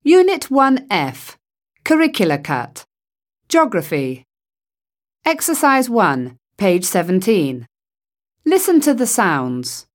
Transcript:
Unit 1F, Curricular Cut, Geography. Exercise 1, page 17. Listen to the sounds.